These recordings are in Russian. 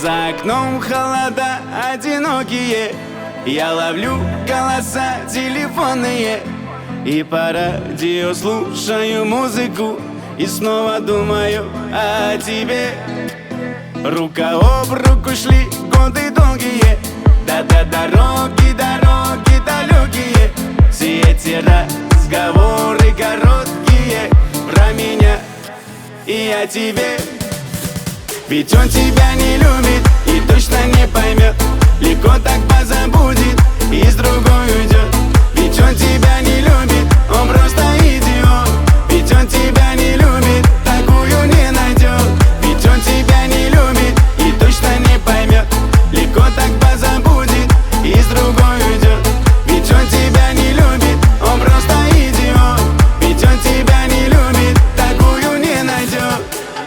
За окном холода одинокие, я ловлю голоса телефонные и по радио слушаю музыку, и снова думаю о тебе. Рука об руку шли годы долгие, да-да, дороги, дороги далекие. Все эти разговоры короткие про меня и о тебе. Ведь он тебя не любит и точно не поймет, легко так позабудет и с другой уйдет. Ведь он тебя не любит, он просто идиот. Ведь он тебя не любит, такую не найдет. Ведь он тебя не любит и точно не поймет, легко так позабудет и с другой уйдет. Ведь он тебя не любит, он просто идиот. Ведь он тебя не любит, такую не найдет.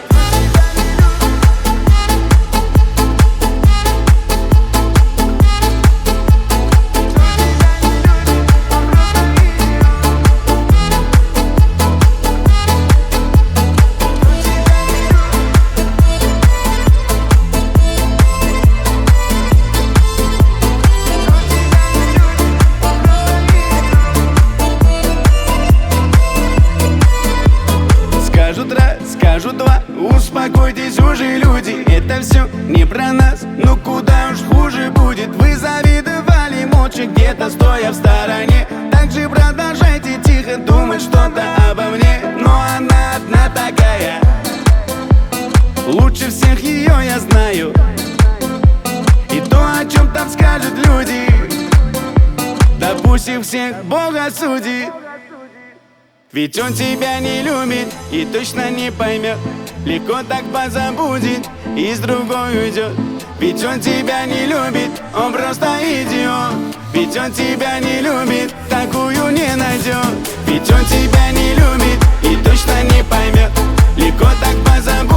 Скажут раз, скажут два, успокойтесь уже, люди. Это все не про нас, ну куда уж хуже будет. Вы завидовали молча, где-то стоя в стороне. Так же продолжайте тихо думать что-то обо мне. Но она одна такая, лучше всех ее я знаю. И то, о чем там скажут люди, да пусть их всех Бог осудит. Ведь он тебя не любит и точно не поймет, легко так позабудет и с другой уйдет. Ведь он тебя не любит, он просто идиот. Ведь он тебя не любит, такую не найдет. Ведь он тебя не любит и точно не поймет, легко так позабудет